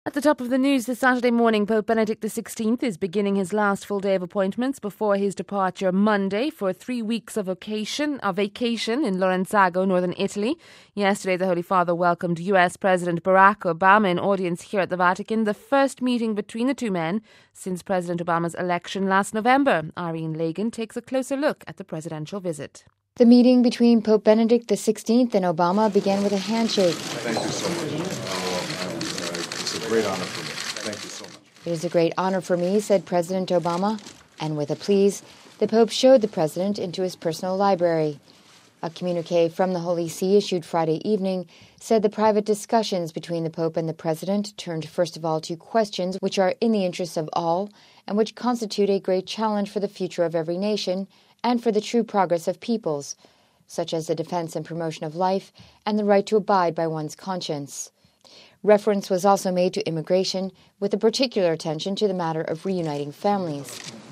At the top of the news this Saturday morning, Pope Benedict XVI is beginning his last full day of appointments before his departure Monday for 3 weeks of vacation in Lorenzago, northern Italy. Yesterday, the Holy Father welcomed US President Barack Obama in audience here at the Vatican, the first meeting between the two men since President Obama's election last November. Irene Lagan takes a closer look at the presidential visit. The meeting between Pope Benedict XVI and Obama began with a handshake. Thank you so much. It's a great honor for me. Thank you so much. It is a great honor for me, said President Obama, and with a please, the Pope showed the President into his personal library. A communique from the Holy See issued Friday evening said the private discussions between the Pope and the President turned first of all to questions which are in the interests of all and which constitute a great challenge for the future of every nation and for the true progress of peoples, such as the defense and promotion of life and the right to abide by one's conscience. Reference was also made to immigration, with a particular attention to the matter of reuniting families.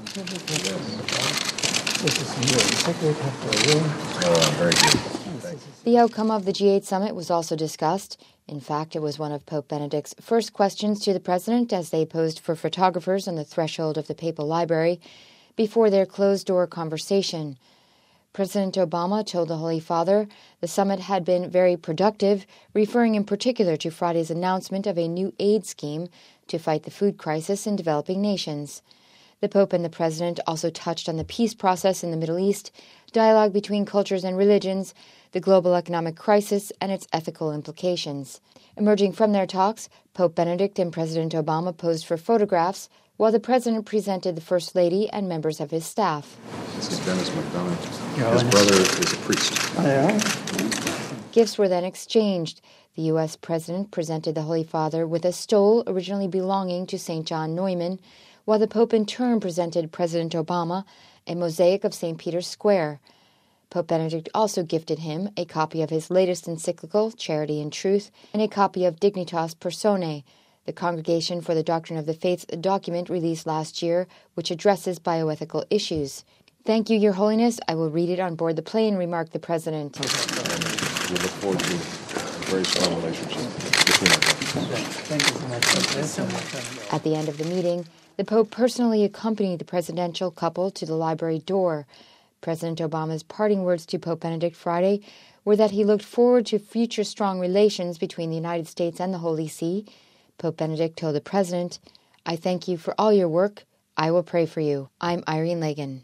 Very good. The outcome of the G8 summit was also discussed. In fact, it was one of Pope Benedict's first questions to the President as they posed for photographers on the threshold of the Papal Library before their closed-door conversation. President Obama told the Holy Father the summit had been very productive, referring in particular to Friday's announcement of a new aid scheme to fight the food crisis in developing nations. The Pope and the President also touched on the peace process in the Middle East, dialogue between cultures and religions, the global economic crisis, and its ethical implications. Emerging from their talks, Pope Benedict and President Obama posed for photographs, while the President presented the First Lady and members of his staff. This is Dennis McDonough. His brother is a priest. Gifts were then exchanged. The U.S. President presented the Holy Father with a stole originally belonging to St. John Neumann, while the Pope in turn presented President Obama a mosaic of St. Peter's Square. Pope Benedict also gifted him a copy of his latest encyclical, Charity and Truth, and a copy of Dignitas Personae, the Congregation for the Doctrine of the Faith's document released last year, which addresses bioethical issues. Thank you, Your Holiness. I will read it on board the plane, remarked the President. We look forward to a very strong relationship between our countries. At the end of the meeting, the Pope personally accompanied the presidential couple to the library door. President Obama's parting words to Pope Benedict Friday were that he looked forward to future strong relations between the United States and the Holy See. Pope Benedict told the President, "I thank you for all your work. I will pray for you." I'm Irene Lagan.